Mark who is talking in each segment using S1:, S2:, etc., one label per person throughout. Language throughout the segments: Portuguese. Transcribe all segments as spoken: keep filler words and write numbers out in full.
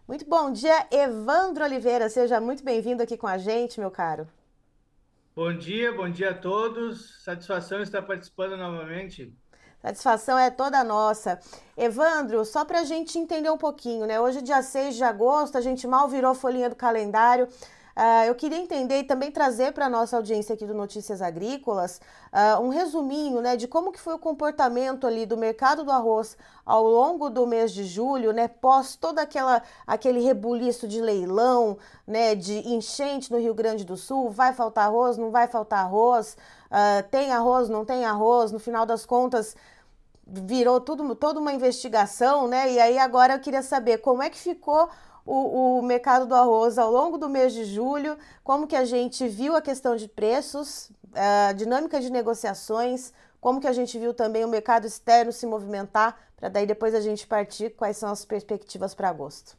S1: Muito bom dia, Evandro Oliveira. Seja muito bem-vindo aqui com a gente, meu caro.
S2: Bom dia, bom dia a todos. Satisfação estar participando novamente.
S1: Satisfação é toda nossa. Evandro, só para a gente entender um pouquinho, né? Hoje, dia seis de agosto, a gente mal virou a folhinha do calendário. Uh, eu queria entender e também trazer para a nossa audiência aqui do Notícias Agrícolas uh, um resuminho, né, de como que foi o comportamento ali do mercado do arroz ao longo do mês de julho, né, pós todo aquela, aquele rebuliço de leilão, né, de enchente no Rio Grande do Sul, vai faltar arroz, não vai faltar arroz, uh, tem arroz, não tem arroz, no final das contas virou tudo, toda uma investigação, né? E aí agora eu queria saber como é que ficou o, o mercado do arroz ao longo do mês de julho, como que a gente viu a questão de preços, a dinâmica de negociações, como que a gente viu também o mercado externo se movimentar, para daí depois a gente partir quais são as perspectivas para agosto.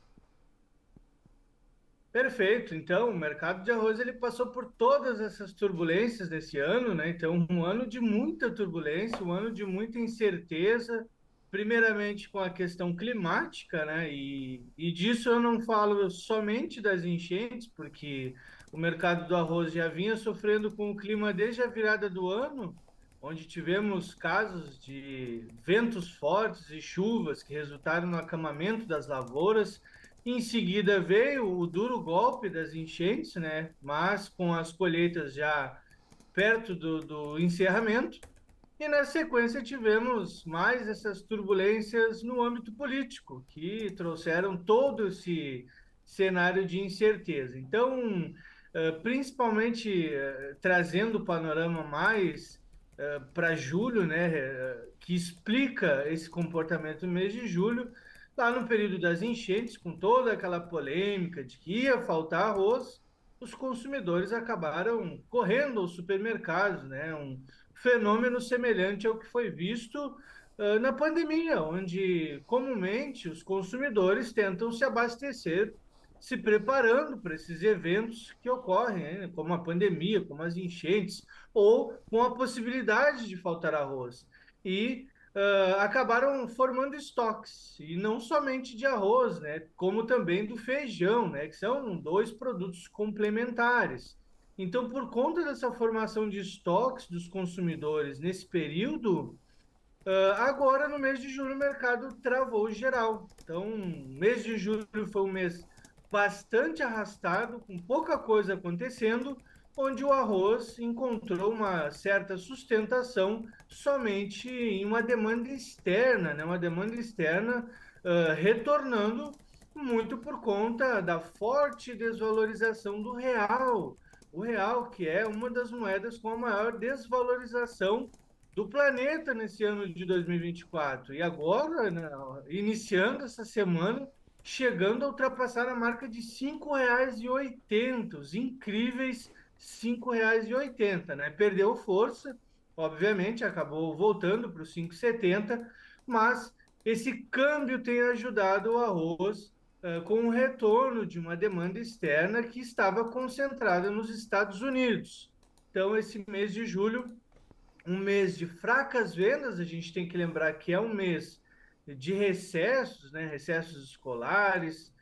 S2: Perfeito. Então, o mercado de arroz ele passou por todas essas turbulências desse ano, né? Então, um ano de muita turbulência, um ano de muita incerteza, primeiramente com a questão climática, né? E, e disso eu não falo somente das enchentes, porque o mercado do arroz já vinha sofrendo com o clima desde a virada do ano, onde tivemos casos de ventos fortes e chuvas que resultaram no acamamento das lavouras. Em seguida veio o duro golpe das enchentes, né? Mas com as colheitas já perto do, do encerramento. E na sequência tivemos mais essas turbulências no âmbito político, que trouxeram todo esse cenário de incerteza. Então, eh, principalmente eh, trazendo o panorama mais para julho, né, eh, que explica esse comportamento no mês de julho, lá no período das enchentes, com toda aquela polêmica de que ia faltar arroz, os consumidores acabaram correndo aos supermercados, né, um fenômeno semelhante ao que foi visto uh, na pandemia, onde comumente os consumidores tentam se abastecer, se preparando para esses eventos que ocorrem, né, como a pandemia, como as enchentes, ou com a possibilidade de faltar arroz. E uh, acabaram formando estoques, e não somente de arroz, né, como também do feijão, né, que são dois produtos complementares. Então, por conta dessa formação de estoques dos consumidores nesse período, uh, agora no mês de julho o mercado travou geral. Então, o mês de julho foi um mês bastante arrastado, com pouca coisa acontecendo, onde o arroz encontrou uma certa sustentação somente em uma demanda externa, né? Uma demanda externa uh, retornando muito por conta da forte desvalorização do real. O real, que é uma das moedas com a maior desvalorização do planeta nesse ano de dois mil e vinte e quatro. E agora, né, iniciando essa semana, chegando a ultrapassar a marca de cinco reais e oitenta, os incríveis cinco reais e oitenta, né? Perdeu força, obviamente, acabou voltando para os cinco e setenta, mas esse câmbio tem ajudado o arroz uh, com o retorno de uma demanda externa que estava concentrada nos Estados Unidos. Então, esse mês de julho um mês de fracas vendas, a gente tem que lembrar que é um mês de recessos, né, recessos escolares,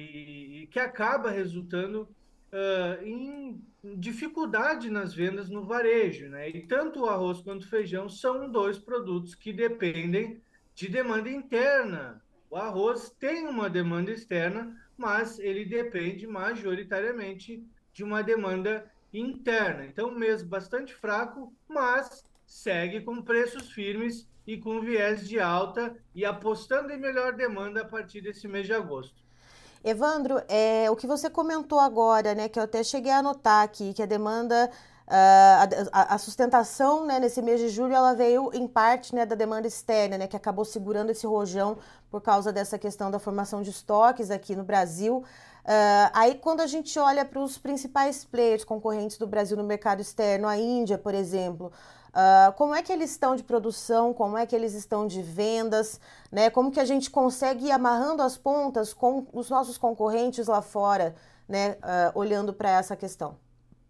S2: e, e que acaba resultando uh, em dificuldade nas vendas no varejo. Né? E tanto o arroz quanto o feijão são dois produtos que dependem de demanda interna. O arroz tem uma demanda externa, mas ele depende majoritariamente de uma demanda interna. Então, um mês bastante fraco, mas segue com preços firmes e com viés de alta e apostando em melhor demanda a partir desse mês de agosto.
S1: Evandro, é, o que você comentou agora, né, que eu até cheguei a anotar aqui, que a demanda, ah, a, a sustentação, né, nesse mês de julho, ela veio em parte, né, da demanda externa, né, que acabou segurando esse rojão por causa dessa questão da formação de estoques aqui no Brasil. Uh, aí, quando a gente olha para os principais players concorrentes do Brasil no mercado externo, a Índia, por exemplo, uh, como é que eles estão de produção, como é que eles estão de vendas, né? Como que a gente consegue ir amarrando as pontas com os nossos concorrentes lá fora, né? Uh, olhando para essa questão.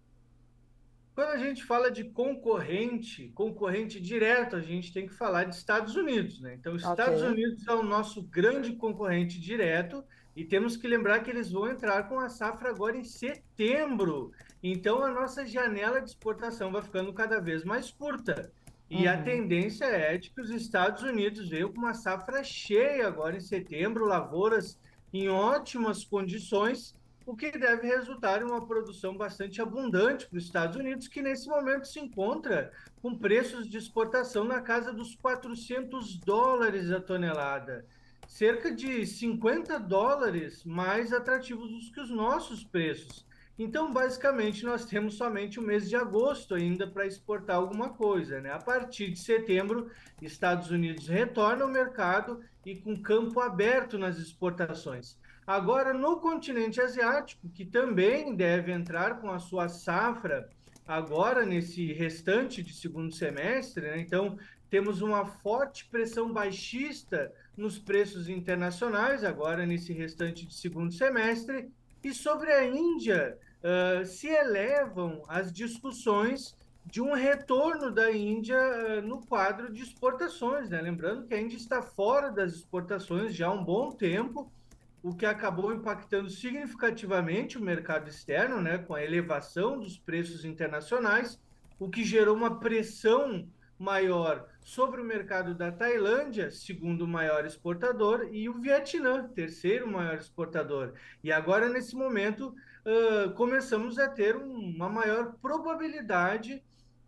S2: Quando a gente fala de concorrente, concorrente direto, a gente tem que falar de Estados Unidos, né? Então,
S1: Ok.
S2: Estados Unidos é o nosso grande concorrente direto E temos que lembrar que eles vão entrar com a safra agora em setembro. Então, a nossa janela de exportação vai ficando cada vez mais curta. E a
S1: Uhum.
S2: tendência é de que os Estados Unidos venham com uma safra cheia agora em setembro, lavouras em ótimas condições, o que deve resultar em uma produção bastante abundante para os Estados Unidos, que nesse momento se encontra com preços de exportação na casa dos quatrocentos dólares a tonelada, cerca de cinquenta dólares mais atrativos do que os nossos preços. Então, basicamente, nós temos somente o mês de agosto ainda para exportar alguma coisa, né? A partir de setembro, Estados Unidos retorna ao mercado e com campo aberto nas exportações. Agora, no continente asiático, que também deve entrar com a sua safra agora nesse restante de segundo semestre, né? Então, temos uma forte pressão baixista nos preços internacionais, agora nesse restante de segundo semestre. E sobre a Índia, uh, se elevam as discussões de um retorno da Índia uh, no quadro de exportações, né? Lembrando que a Índia está fora das exportações já há um bom tempo, o que acabou impactando significativamente o mercado externo, né, com a elevação dos preços internacionais, o que gerou uma pressão maior sobre o mercado da Tailândia, segundo maior exportador, e o Vietnã, terceiro maior exportador. E agora, nesse momento, uh, começamos a ter uma maior probabilidade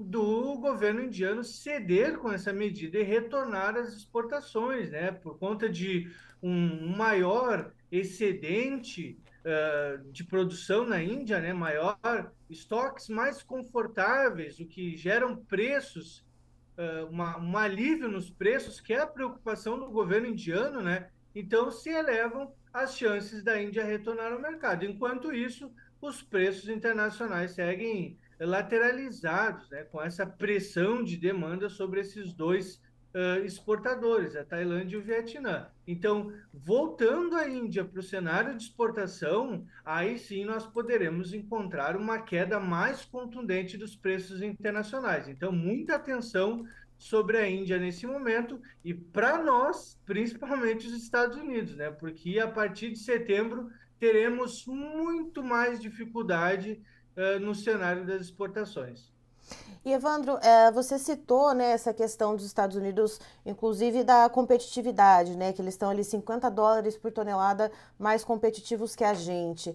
S2: do governo indiano ceder com essa medida e retornar às exportações, né, por conta de um maior excedente uh, de produção na Índia, né, maior, estoques mais confortáveis, o que geram preços, uh, uma, um alívio nos preços, que é a preocupação do governo indiano, né? Então se elevam as chances da Índia retornar ao mercado. Enquanto isso, os preços internacionais seguem lateralizados, né, com essa pressão de demanda sobre esses dois uh, exportadores, a Tailândia e o Vietnã. Então, voltando a Índia para o cenário de exportação, aí sim nós poderemos encontrar uma queda mais contundente dos preços internacionais. Então, muita atenção sobre a Índia nesse momento e para nós, principalmente os Estados Unidos, né? Porque a partir de setembro teremos muito mais dificuldade uh, no cenário das exportações.
S1: E Evandro, é, você citou, né, essa questão dos Estados Unidos, inclusive da competitividade, né, que eles estão ali cinquenta dólares por tonelada mais competitivos que a gente.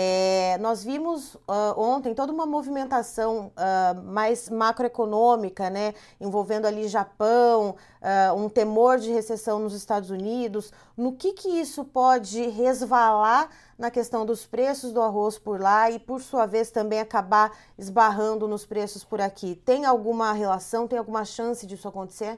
S1: É, nós vimos uh, ontem toda uma movimentação uh, mais macroeconômica, né, envolvendo ali Japão, uh, um temor de recessão nos Estados Unidos. No que que isso pode resvalar na questão dos preços do arroz por lá e, por sua vez, também acabar esbarrando nos preços por aqui? Tem alguma relação, tem alguma chance disso acontecer?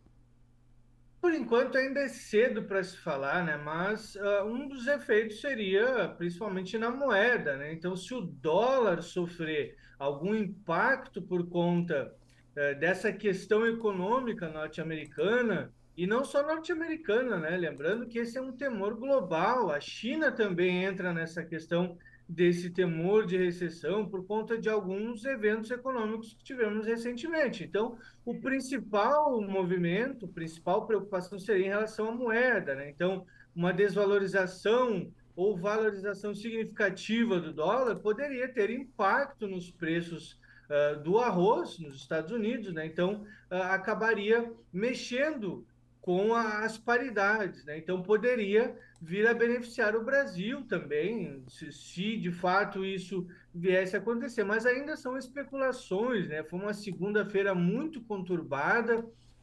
S2: Por enquanto ainda é cedo para se falar, né? Mas uh, um dos efeitos seria principalmente na moeda, né? Então, se o dólar sofrer algum impacto por conta uh, dessa questão econômica norte-americana, e não só norte-americana, né? Lembrando que esse é um temor global. A China também entra nessa questão desse temor de recessão por conta de alguns eventos econômicos que tivemos recentemente. Então, o principal movimento, a principal preocupação seria em relação à moeda, né? Então, uma desvalorização ou valorização significativa do dólar poderia ter impacto nos preços uh, do arroz nos Estados Unidos, né? Então, uh, acabaria mexendo com a, as paridades, né? Então, poderia vir a beneficiar o Brasil também, se, se de fato isso viesse a acontecer, mas ainda são especulações, né? Foi uma segunda-feira muito conturbada,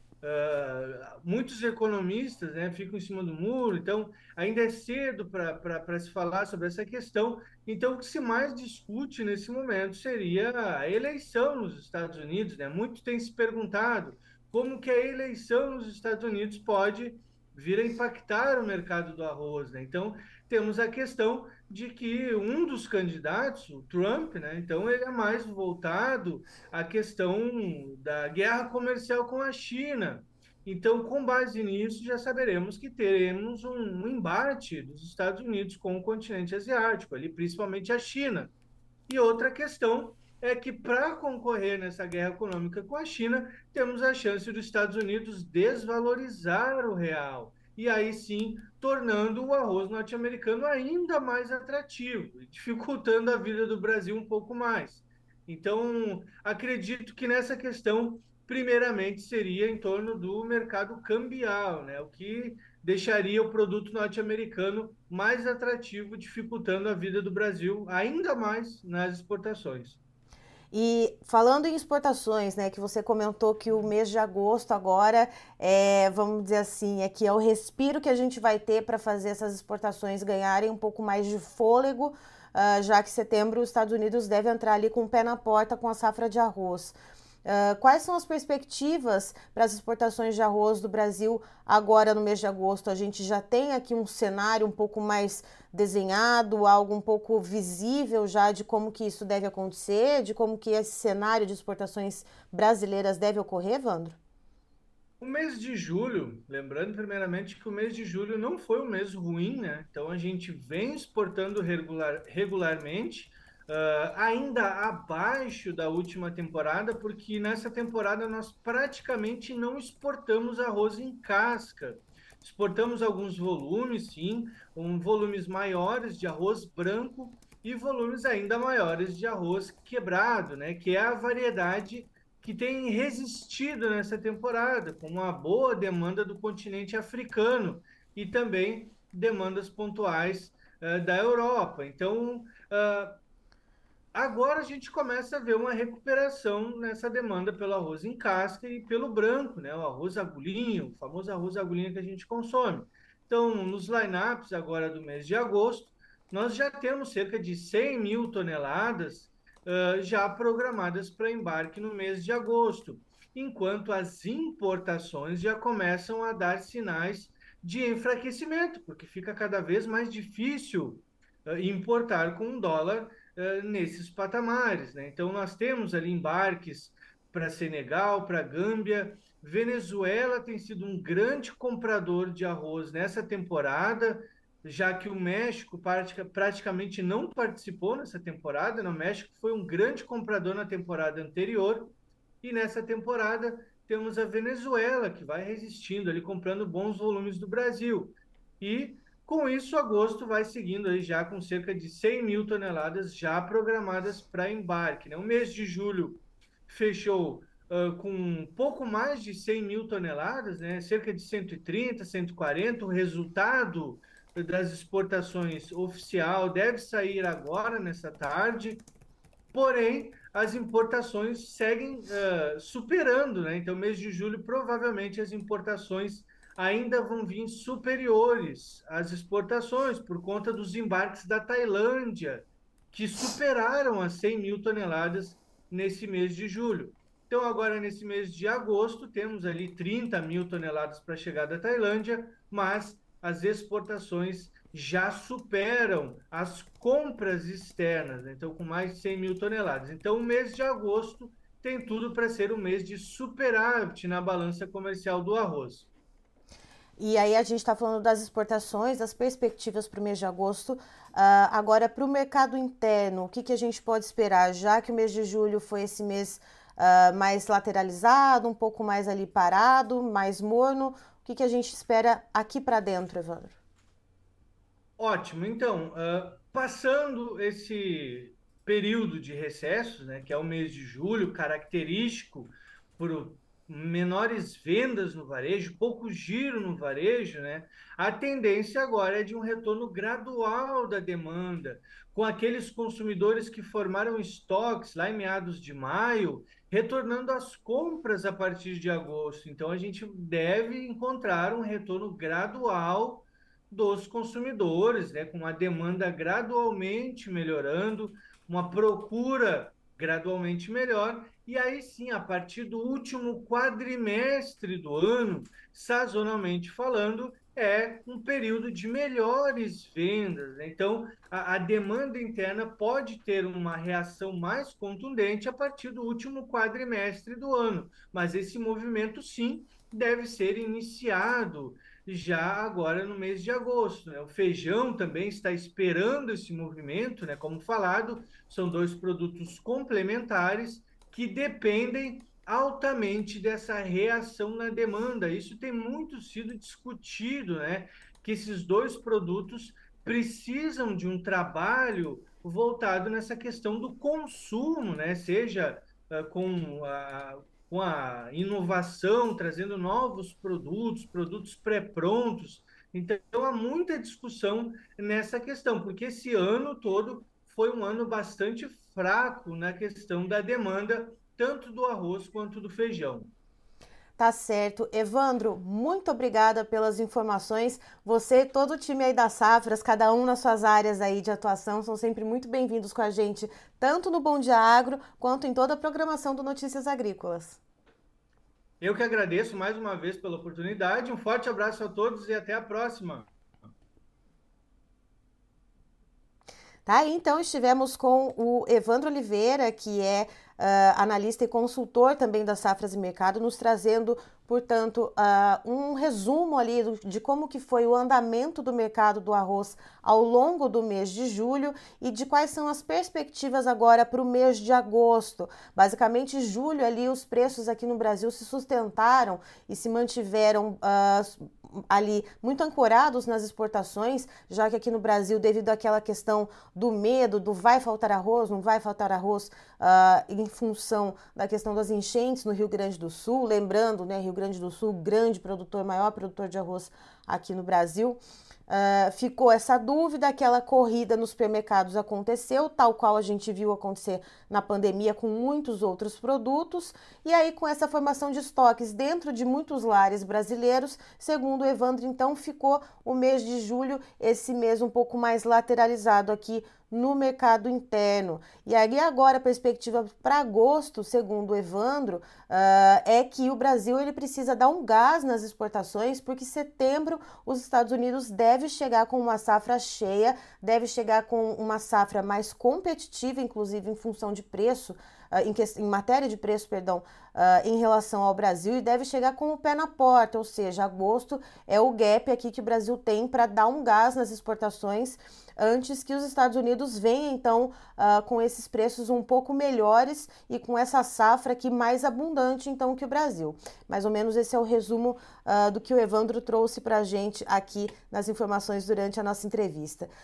S2: uh, muitos economistas, né, ficam em cima do muro, então ainda é cedo para se falar sobre essa questão. Então, o que se mais discute nesse momento seria a eleição nos Estados Unidos, né? Muito tem se perguntado como que a eleição nos Estados Unidos pode vir a impactar o mercado do arroz, né? Então, temos a questão de que um dos candidatos, o Trump, né? Então ele é mais voltado à questão da guerra comercial com a China. Então, com base nisso, já saberemos que teremos um, um embate dos Estados Unidos com o continente asiático, ali principalmente a China. E outra questão é que, para concorrer nessa guerra econômica com a China, temos a chance dos Estados Unidos desvalorizar o real. e aí sim tornando o arroz norte-americano ainda mais atrativo, dificultando a vida do Brasil um pouco mais. Então, acredito que nessa questão, primeiramente, seria em torno do mercado cambial, né? O que deixaria o produto norte-americano mais atrativo, dificultando a vida do Brasil ainda mais nas exportações.
S1: E falando em exportações, né, que você comentou que o mês de agosto agora é, vamos dizer assim, é que é o respiro que a gente vai ter para fazer essas exportações ganharem um pouco mais de fôlego, uh, já que em setembro os Estados Unidos devem entrar ali com o pé na porta com a safra de arroz. Uh, quais são as perspectivas para as exportações de arroz do Brasil agora no mês de agosto? A gente já tem aqui um cenário um pouco mais desenhado, algo um pouco visível já de como que isso deve acontecer, de como que esse cenário de exportações brasileiras deve ocorrer, Evandro?
S2: O mês de julho, lembrando primeiramente que o mês de julho não foi um mês ruim, né? Então a gente vem exportando regular, regularmente, uh, ainda abaixo da última temporada, porque nessa temporada nós praticamente não exportamos arroz em casca. Exportamos alguns volumes, sim, um, volumes maiores de arroz branco e volumes ainda maiores de arroz quebrado, né? Que é a variedade que tem resistido nessa temporada, com uma boa demanda do continente africano e também demandas pontuais uh, da Europa. Então, uh, agora a gente começa a ver uma recuperação nessa demanda pelo arroz em casca e pelo branco, né? O arroz agulhinho, o famoso arroz agulhinho que a gente consome. Então, nos lineups agora do mês de agosto, nós já temos cerca de cem mil toneladas uh, já programadas para embarque no mês de agosto, enquanto as importações já começam a dar sinais de enfraquecimento, porque fica cada vez mais difícil uh, importar com um dólar uh, nesses patamares, né? Então, nós temos ali embarques para Senegal, para Gâmbia. Venezuela tem sido um grande comprador de arroz nessa temporada, já que o México praticamente não participou nessa temporada. Né? O México foi um grande comprador na temporada anterior, e nessa temporada temos a Venezuela, que vai resistindo ali, comprando bons volumes do Brasil. E com isso, agosto vai seguindo aí já com cerca de cem mil toneladas já programadas para embarque. Né? O mês de julho fechou uh, com um pouco mais de cem mil toneladas, né? Cerca de cento e trinta, cento e quarenta. O resultado das exportações oficial deve sair agora, nessa tarde. Porém, as importações seguem uh, superando, né? Então, mês de julho, provavelmente as importações ainda vão vir superiores às exportações, por conta dos embarques da Tailândia, que superaram as cem mil toneladas nesse mês de julho. Então, agora, nesse mês de agosto, temos ali trinta mil toneladas para chegar da Tailândia, mas as exportações já superam as compras externas, né? Então, com mais de cem mil toneladas. Então, o mês de agosto tem tudo para ser um mês de superávit na balança comercial do arroz.
S1: E aí a gente está falando das exportações, das perspectivas para o mês de agosto. Uh, agora, para o mercado interno, o que, que a gente pode esperar? Já que o mês de julho foi esse mês uh, mais lateralizado, um pouco mais ali parado, mais morno, o que, que a gente espera aqui para dentro, Evandro?
S2: Ótimo. Então, uh, passando esse período de recessos, né, que é o mês de julho, característico por menores vendas no varejo, pouco giro no varejo, né, a tendência agora é de um retorno gradual da demanda, com aqueles consumidores que formaram estoques lá em meados de maio, retornando às compras a partir de agosto. Então, a gente deve encontrar um retorno gradual dos consumidores, né, com a demanda gradualmente melhorando, uma procura gradualmente melhor, e aí sim, a partir do último quadrimestre do ano, sazonalmente falando, é um período de melhores vendas. Né? Então, a, a demanda interna pode ter uma reação mais contundente a partir do último quadrimestre do ano, mas esse movimento, sim, deve ser iniciado já agora no mês de agosto. Né? O feijão também está esperando esse movimento, né? Como falado, são dois produtos complementares que dependem altamente dessa reação na demanda. Isso tem muito sido discutido, né? Que esses dois produtos precisam de um trabalho voltado nessa questão do consumo, né? Seja uh, com a, com a inovação, trazendo novos produtos, produtos pré-prontos. Então, há muita discussão nessa questão, porque esse ano todo foi um ano bastante fraco na questão da demanda tanto do arroz quanto do feijão.
S1: Tá certo. Evandro, muito obrigada pelas informações. Você e todo o time aí das Safras, cada um nas suas áreas aí de atuação, são sempre muito bem-vindos com a gente, tanto no Bom Dia Agro, quanto em toda a programação do Notícias Agrícolas.
S2: Eu que agradeço mais uma vez pela oportunidade. Um forte abraço a todos e até a próxima.
S1: Tá aí, então, estivemos com o Evandro Oliveira, que é uh, analista e consultor também das Safras e Mercado, nos trazendo, portanto, uh, um resumo ali do, de como que foi o andamento do mercado do arroz ao longo do mês de julho e de quais são as perspectivas agora para o mês de agosto. Basicamente, julho ali os preços aqui no Brasil se sustentaram e se mantiveram uh, ali muito ancorados nas exportações, já que aqui no Brasil, devido àquela questão do medo, do vai faltar arroz, não vai faltar arroz, uh, em função da questão das enchentes no Rio Grande do Sul, lembrando, né, Rio Grande do Sul, grande produtor, maior produtor de arroz aqui no Brasil. Uh, ficou essa dúvida, aquela corrida nos supermercados aconteceu, tal qual a gente viu acontecer na pandemia com muitos outros produtos, e aí com essa formação de estoques dentro de muitos lares brasileiros, segundo o Evandro, então ficou o mês de julho, esse mês um pouco mais lateralizado aqui no mercado interno. E aí agora a perspectiva para agosto, segundo o Evandro, uh, é que o Brasil ele precisa dar um gás nas exportações, porque em setembro os Estados Unidos deve chegar com uma safra cheia, deve chegar com uma safra mais competitiva, inclusive em função de preço, uh, em, que, em matéria de preço, perdão, uh, em relação ao Brasil, e deve chegar com o pé na porta, ou seja, agosto é o gap aqui que o Brasil tem para dar um gás nas exportações antes que os Estados Unidos venham, então, uh, com esses preços um pouco melhores e com essa safra aqui mais abundante, então, que o Brasil. Mais ou menos esse é o resumo uh, do que o Evandro trouxe para a gente aqui nas informações durante a nossa entrevista.